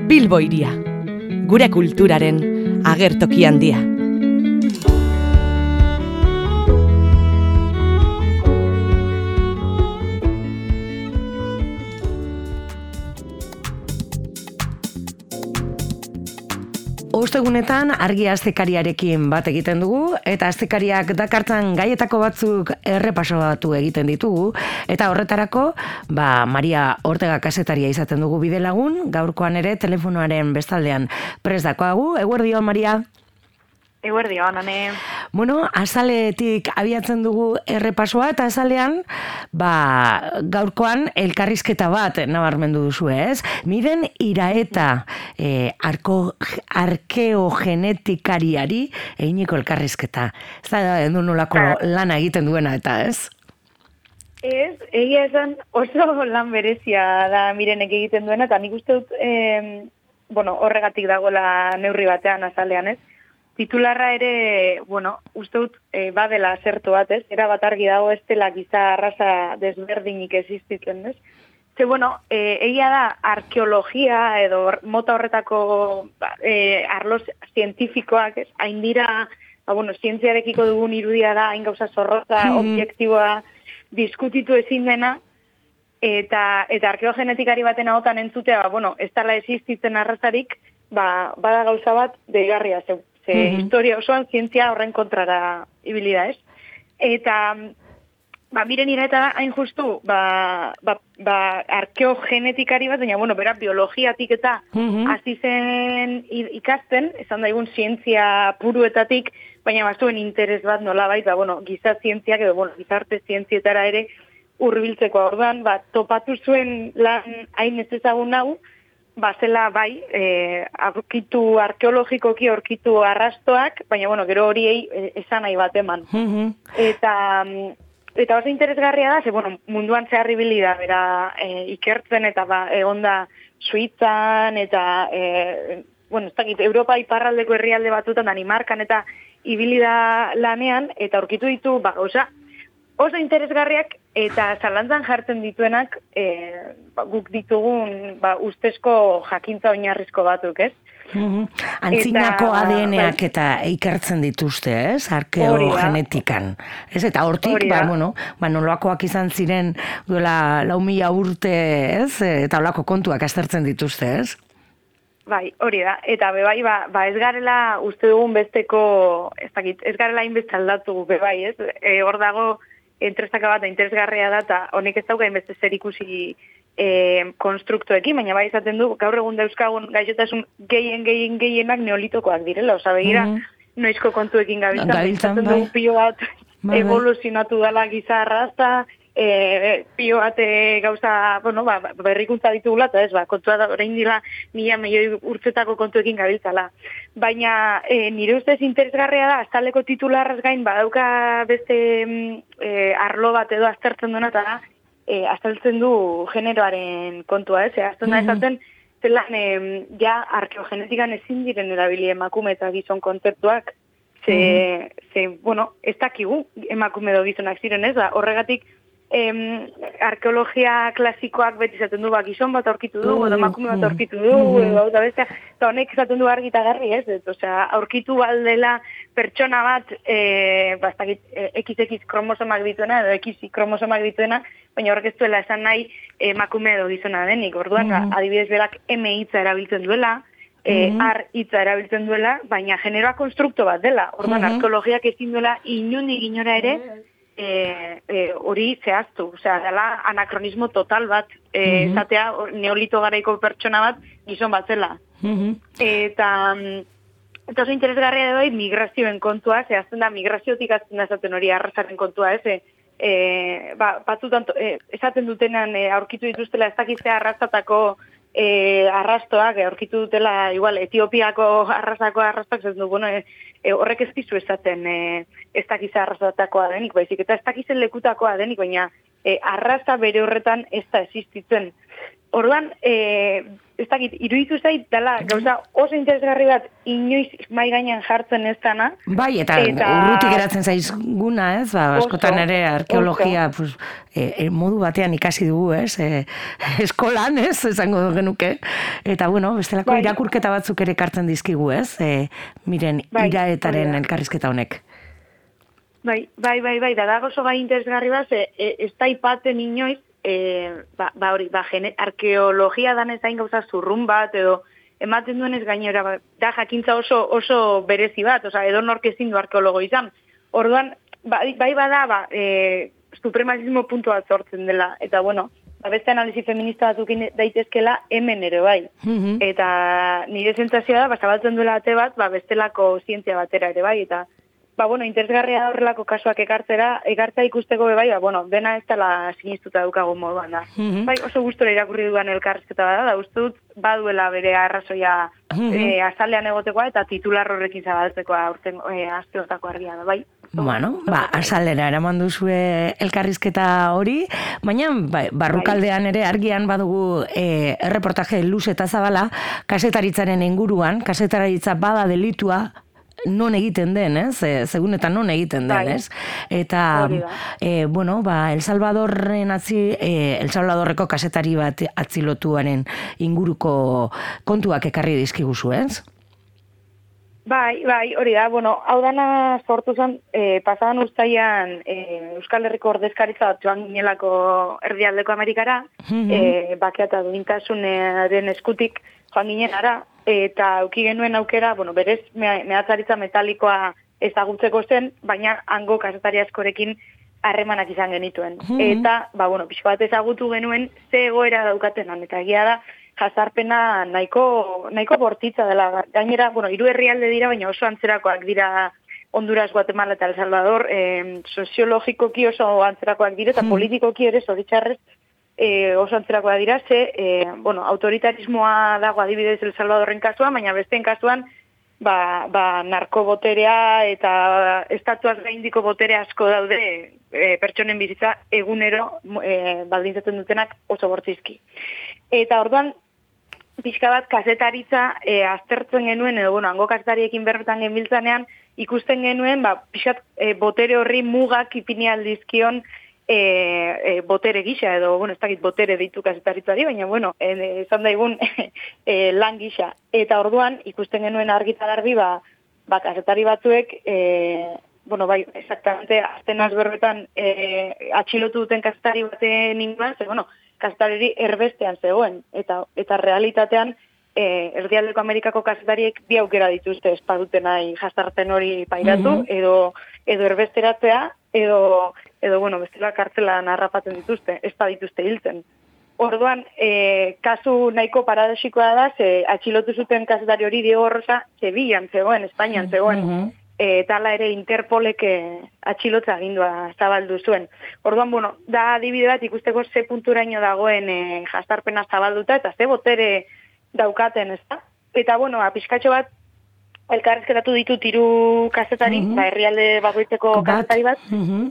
Bilbo hiria, gure kulturaren agertoki handia. Ostegunetan argi astekariarekin bat egiten dugu eta astekariak dakartzan gaietako batzuk errepasatu egiten ditugu eta horretarako Maria Ortega kasetaria izaten dugu bidelagun, gaurkoan ere telefonoaren bestaldean prest dakoagu. Eguerdion, Maria. Eguerdion, ane. Bueno, azaletik abiatzen dugu errepasoa eta azalean, gaurkoan elkarrizketa bat nabarmendu duzu, ez? Miren Iraeta arkeogenetikariari eginiko elkarrizketa. Ez da nolako lana egiten duena eta, ez? Ez, egia esan oso lan berezia da Mirenek egiten duena, eta nik uste dut, horregatik dagoela neurri batean azalean, ez? Titularra ere, uste dut, badela zertu bat, ez? Era bat argi dago ez dela giza arraza desberdinik existitzen, ez? Ze, egia da arkeologia edo mota horretako arlo zientifikoak, ez? Hain dira, zientziarekiko dugun irudia da, hain gauza zorrotza, objektiboa, diskutitu ezin dena, eta arkeogenetikari baten ahotan entzutea, ez dela existitzen arrazarik, bada gauza bat deigarria zeu. Historia osoan zientzia horren kontrara ibili da, ez? Eta, Miren Iraeta hain justu, arkeogenetikari bat, baina, bera biologiatik eta hasi zen ikasten, esan daigun zientzia puruetatik, baina bazuen interes bat nolabait, giza zientziak edo, gizarte zientzietara ere hurbiltzeko orduan, topatu zuen lan hain ez ezagun hau, zela aurkitu arkeologikoki aurkitu arrastoak, baina gero horiei esan nahi bat eman. Eta oso interesgarria da, ze munduan zehar ibili da, bera ikertzen eta egonda Suitzan eta ez dakit, Europa iparraldeko herrialde batzutan, Danimarkan eta ibili da lanean, eta aurkitu ditu oso interesgarriak eta zalantzan jartzen dituenak guk ditugun ustezko jakintza oinarrizko batzuk, ez? Antzinako ADN-ak eta ikertzen dituzte, ez? Arkeogenetikan. Ez, eta hortik, nolakoak izan ziren duela 4.000 urte, ez? Eta holako kontuak aztertzen dituzte, ez? Bai, hori da. Eta bebai, ez garela uste dugun besteko, ez garela inbeste aldatu bebai, ez? Hor dago entresaka bat, interesgarria da, eta honek ez dauka inbeste zer ikusi konstruktoekin, baina bai izaten du, gaur egun dauzkagun gaixotasun gehienak neolitokoak direla, begira, noizko kontuekin gabiltzan du pio bat evoluzionatu dela giza arraza, pio bat gauza, berrikuntza ditugula, eta ez, kontua da, orain dira 1.000 milioi urtzetako kontuekin gabiltzala. Baina nire ustez interesgarria da, azaleko titularraz gain, badauka beste arlo bat edo aztertzen duena, eta azaltzen du generoaren kontua, ez? Azten da ezaten, zelan, arkeogenetikan ezin diren erabili emakume eta gizon kontzeptuak, ez dakigu emakume edo gizonak ziren, ez? Horregatik, arkeologia klasikoak beti izaten du, gizon bat aurkitu du, edo emakume bat aurkitu du, eta honek izaten du argi eta garri, ez? Aurkitu baldela pertsona bat, XX kromosomak dituena, edo X kromosomak dituena, baina horrek ez duela esan nahi emakume edo gizona denik. Orduan, adibidez berak M hitza erabiltzen duela, ar hitza erabiltzen duela, baina generoa konstrukto bat dela. Orduan, arkeologiak ezin duela inondik inora ere, hori zehaztu, dela anakronismo total bat, esatea neolito garaiko pertsona bat gizon bat zela. Eta oso interesgarria da bai migrazioen kontua, zehazten da migraziotik azten da esaten hori arrazaren kontua, ez? Batzutan esaten dutenan aurkitu dituztela ez dakiztea arrazatako arrastoak, aurkitu dutela igual Etiopiako arrastoak, ez du, horrek ez dizu esaten ez dakiza arrazatakoa denik, baizik, eta ez dakizen lekutakoa denik, baina arraza bere horretan ez da existitzen. Orduan, ez dakit, iruditu zait, dela, gauza oso interesgarri bat, inoiz mai gainean jartzen ez dana. Bai, eta urrutik geratzen zaizguna, ez? Ba, askotan ere arkeologia pues, modu batean ikasi dugu, ez? Eskolan, ez? Esango genuke. Eta, bueno, bestelako irakurketa batzuk ere kartzen dizkigu, ez? Miren, iraetaren elkarrizketa honek. Bai, da oso gai interesgarri bat, ez da ipaten inoiz, arkeologia dan ezain gauza zurrun bat, edo ematen duenez gainera, da jakintza oso berezi bat, edo nork ezin du arkeologo izan. Orduan, bai bada, supremazismo puntua sortzen dela, eta bueno, beste analizi feminista batukin daitezkela hemen ere bai. Eta nire sentsazioa da, zabaltzen duela ate bat, bestelako zientzia batera ere bai, eta interesgarria horrelako kasuak ekartza ikusteko bai, dena ez dela sinistuta dukagun moduan da. Bai, oso gustora irakurri duan elkarrizketa bada, da uste dut baduela bere arrazoia azalean egotekoa eta titular horrekin zabaltzekoa aurten asteotako argia da, bai. Bueno, azalera eraman duzue elkarrizketa hori, baina barrukaldean ere argian badugu erreportaje luze eta zabala kazetaritzaren inguruan, kasetaritza bada delitua, non egiten den, ez? Segun eta non egiten den, ez? Eta, El Salvadorreko kasetari bat atzilotuaren inguruko kontuak ekarri dizkiguzu, ez? Bai, hori da, hau dana sortu zen, pasadan uztaian Euskal Herriko ordezkaritza bat joan ginelako Erdialdeko Amerikara, bakea eta duintasunaren eskutik joan ginen ara, eta auki genuen aukera, berez mehatzaritza metalikoa ezagutzeko zen, baina hango kazetari askorekin harremanak izan genituen. Eta, pixko bat ezagutu genuen ze egoera daukatenan, eta egia da, jazarpena nahiko bortitza dela. Gainera, 3 herrialde dira, baina oso antzerakoak dira Honduras, Guatemala eta El Salvador, soziologikoki oso antzerakoak dira, eta politikoki ere zoritxarrez oso antzerakoa dira, autoritarismoa dago adibidez El Salvadorren kasuan, baina besteen kasuan narkoboterea eta estatuaz gaindiko botere asko daude pertsonen bizitza egunero baldintzatzen dutenak oso bortzizki. Eta orduan, pixka bat kazetaritza aztertzen genuen, edo hango kazetariekin berbetan genbiltzanean, ikusten genuen, pixkat botere horri mugak ipini aldizkion botere gisa, edo, ez dakit botere deitu kazetaritzari, baina, esan daigun lan gisa. Eta orduan, ikusten genuen argita garbi, kazetari batzuek, exactamente, azten azberbetan atxilotu duten kazetari baten inguruan, kazetari erbestean zegoen, eta realitatean, Erdialdeko Amerikako kazetariek bi aukera dituzte espaduten nahi jazarten hori pairatu, edo erbesteratzea, edo bestela kartzelan harrapatzen dituzte, ez dituzte hiltzen. Orduan, kasu nahiko paradoxikoa da, atxilotu zuten kazetari hori Diego Rosa, Sevillan zegoen, Espainian zegoen, eta hala ere Interpolek atxilotza agindua zabaldu zuen. Orduan, da adibide bat ikusteko ze punturaino dagoen jazarpena zabalduta, eta ze botere daukaten, ez da? Eta, pixkatxo bat, elkarrezketatu ditut 3 kazetari, herrialde bakoitzeko kazetari bat,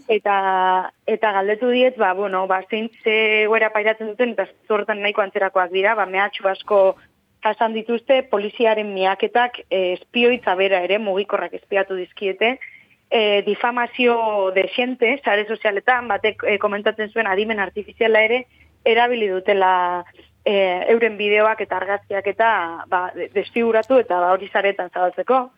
eta galdetu diet, zein ze goera pairatzen duten, eta zortan nahiko antzerakoak dira, mehatxu asko jasan dituzte, poliziaren miaketak, espioitza bera ere, mugikorrak espiatu dizkiete, difamazio desiente, sare sozialetan, batek komentatzen zuen adimen artifiziala ere, erabili dutela euren bideoak eta argazkiak eta desfiguratu eta hori zaretan zabaltzeko.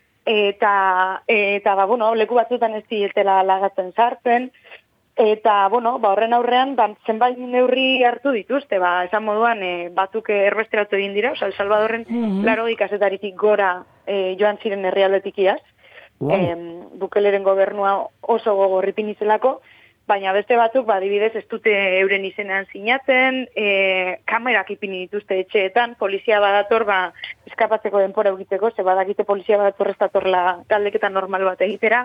Eta leku batzutan ez dietela lagatzen sartzen, eta, horren aurrean, zenbait neurri hartu dituzte, esan moduan, batzuk erbesteratu egin dira, El Salvadorren 80 kazetaritik gora joan ziren herrialdetik iaz, Bukeleren gobernua oso gogorripin izelako, baina beste batzuk, adibidez, ez dute euren izenean sinatzen, kamerak ipini dituzte etxeetan, polizia badator, eskapatzeko denpora egiteko, ze badakite polizia badator ez datorla galdeketa normal bat egitera.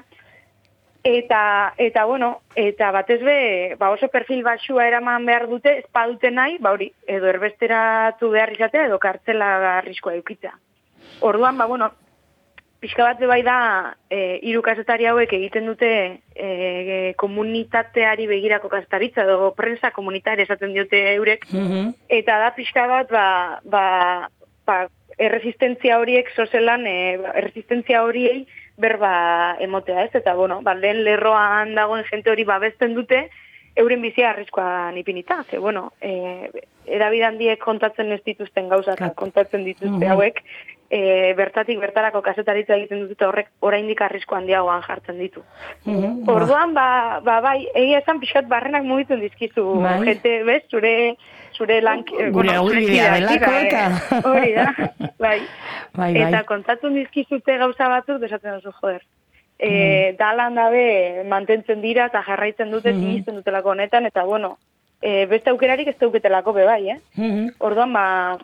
Eta batez be, oso perfil baxua eraman behar dute, ez badute nahi, edo erbesteratu behar izatea, edo kartzela arriskoa eukitzea. Orduan, pixka bat bai da, hiru kazetari hauek egiten dute komunitateari begirako kazetaritza, edo prensa komunitaria esaten diote eurek, eta da pixka bat, erresistentzia horiek sozelan, erresistentzia horiei berba emotea, ez? Eta, bueno, lehen lerroan dagoen jente hori babesten dute, euren bizia arriskoan ipinita, ze, bueno, edabide handiek kontatzen ez dituzten gauzak, kontatzen dituzte hauek, bertatik bertarako kazetaritza egiten dute horrek oraindik arrisko handiagoan jartzen ditu. Orduan, bai, egia esan pixkat barrenak mugitzen dizkizu, jente, bez, zure lan... Gure aurribidea delako eta... Hori da, bai. Eta kontatzen dizkizute gauza batzuk, desaten duzu, joder. Dalan dabe mantentzen dira eta jarraitzen dute zinisten dutelako honetan, eta bueno, beste aukerarik ez dauketelako bebai, Orduan,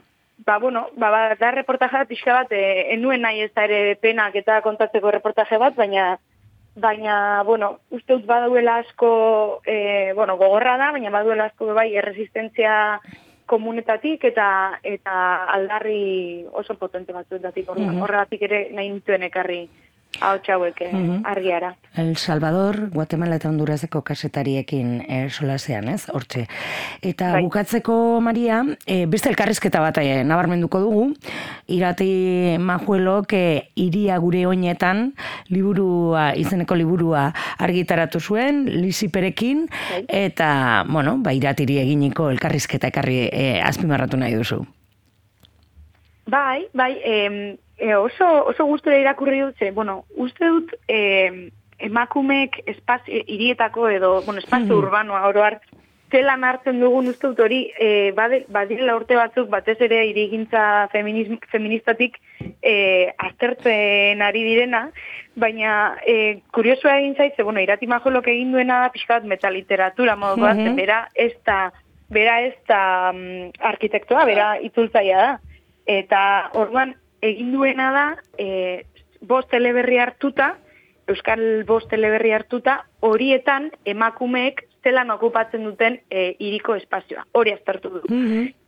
da reportaje bat pixka bat, enuen nahi ez da ere penak eta kontatzeko reportaje bat, baina, bueno, uste dut badauela asko, gogorra da, baina baduela asko bebai erresistentzia komunetatik eta aldarri oso potente batzuetatik, horregatik ere nahi nituen ekarri hauek argiara. El Salvador, Guatemala eta Honduraseko kasetariekin solasean, ez? Hortxe. Eta bukatzeko, Maria, beste elkarrizketa bat nabarmenduko dugu, Irati Majuelok Iria gure oinetan izeneko liburua argitaratu zuen, Lisiperekin, eta, bueno, Iratiri eginiko elkarrizketa ekarri azpimarratu nahi duzu. Bai, oso gustura irakurri dut, uste dut emakumeek hirietako edo, espazio urbanoa oroar, zelan hartzen dugun uste dut hori, badirela urte batzuk, batez ere hirigintza feministatik aztertzen ari direna, baina kuriosua egin zaitze, Irati Majuelok egin duena pixkat metaliteratura moduko da, bera ez da arkitektoa, bera itzultzaia da. Eta orduan egin duena da, 5 eleberri hartuta, Euskal 5 eleberri hartuta, horietan emakumeek zelan okupatzen duten hiriko espazioa. Hori aztertu du.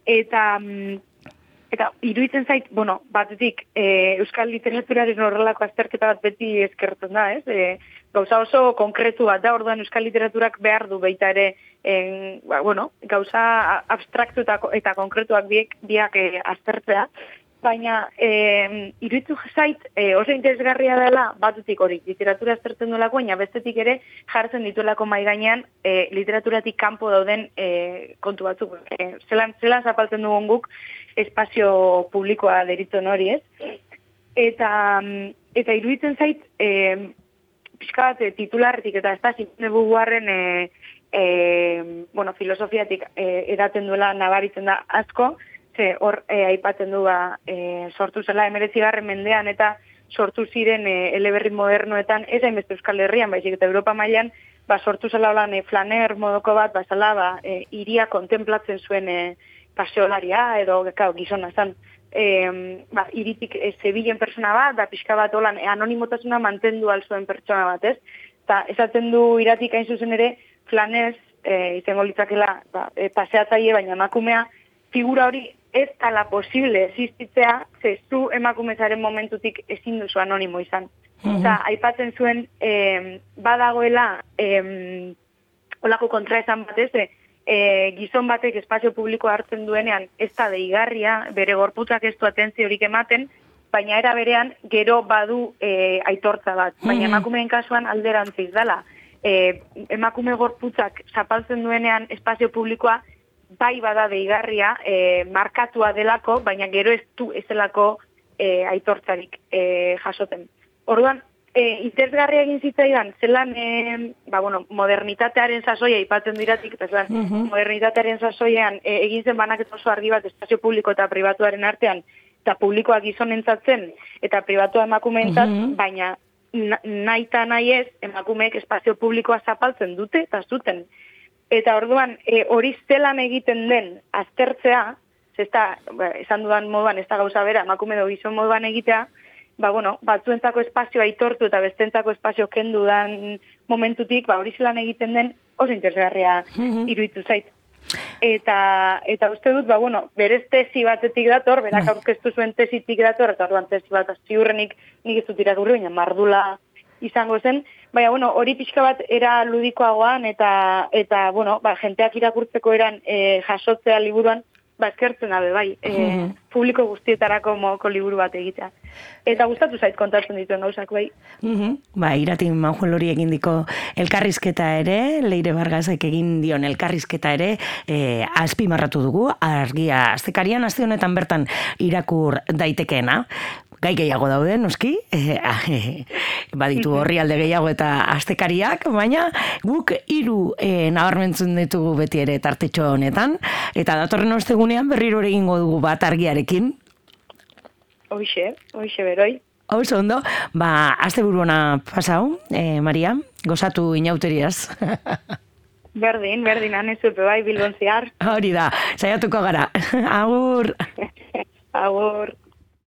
Eta iruditzen zait, batetik, Euskal literaturaren horrelako azterketa bat beti eskertzen da, ez? Gauza oso konkretu bat da, orduan Euskal literaturak behar du baita ere, gauza abstraktu eta konkretuak biak aztertzea, baina iruditu zait oso interesgarria dela batetik hori, literatura aztertzen duelako, baina bestetik ere jartzen dituelako mahai gainean literaturatik kanpo dauden kontu batzuk. Zelan zapaltzen dugun guk espazio publikoa deritzen hori, ez? Eta iruditzen zait pixka bat titularretik eta ez da Simone Beauvoirren filosofiatik edaten duela nabaritzen da asko, hor aipatzen du sortu zela 19. mendean eta sortu ziren eleberri modernoetan, ez hainbeste Euskal Herrian, baizik eta Europa mailan, sortu zela holan flaner modoko bat, zela hiria kontemplatzen zuen paseolaria, edo gizona zan, hiritik zebilen persona bat, pixka bat holan anonimotasuna mantendu alzuen pertsona bat, ez? Eta esaten du Iratik hain zuzen ere, flanez, izango litzakela, paseatzaile, baina emakumea, figura hori ez tala posible existitzea, ze zu emakumezaren momentutik ezin duzu anonimo izan. Eta aipatzen zuen, badagoela, olako kontraesan batez, gizon batek espazio publiko hartzen duenean ez da deigarria, bere gorputzak ez du atentziorik ematen, baina era berean gero badu aitortza bat. Baina emakumeen kasuan alderantziz dela. Emakume gorputzak zapaltzen duenean espazio publikoa bai bada deigarria, markatua delako, baina gero ez du ezelako aitortzarik jasoten. Orduan, interesgarria egin zitzaidan, zelan modernitatearen sasoia aipatzen diratik, modernitatearen sasoian egin zen banaketa oso argi bat espazio publiko eta pribatuaren artean, eta publikoa gizonentzatzen eta pribatua emakumeentzat, baina nahi eta nahi ez, emakumeek espazio publikoa zapaltzen dute eta zuten. Eta orduan, hori zelan egiten den aztertzea, esan dudan moduan, ez da gauza bera, emakume edo gizon moduan egitea, batzuentzako espazioa aitortu eta bestentzako espazio kendu dan momentutik, hori zelan egiten den oso interesgarria iruditu zait. Eta uste dut, berez tesi batetik dator, berak aurkeztu zuen tesitik dator, eta orduan tesi bat ziurrenik nik ez dut irakurri, baina mardula izango zen, baina, hori pixka bat era ludikoagoan, eta jenteak irakurtzeko eran jasotzea liburuan, eskertzen dabe, bai, publiko guztietarako modoko liburu bat egitea. Eta gustatu zait kontatzen dituen gauzak, bai. Iratin Manjuelori egin diko elkarrizketa ere, Leire Vargasek egin dion elkarrizketa ere, azpimarratu dugu, Argia astekarian, aste honetan bertan irakur daitekeena. Gai gehiago daude, noski, baditu orrialde gehiago eta astekariak, baina guk 3 nabarmentzen ditugu beti ere tartetxo honetan, eta datorren ostegunean berriro egingo dugu bat Argiarekin. Hoxe beroi. Oso ondo, asteburu ona pasau, Maria, gozatu inauteriaz. Berdin, anezupe bai, Bilbon zehar. Hori da, saiatuko gara. Agur! Agur!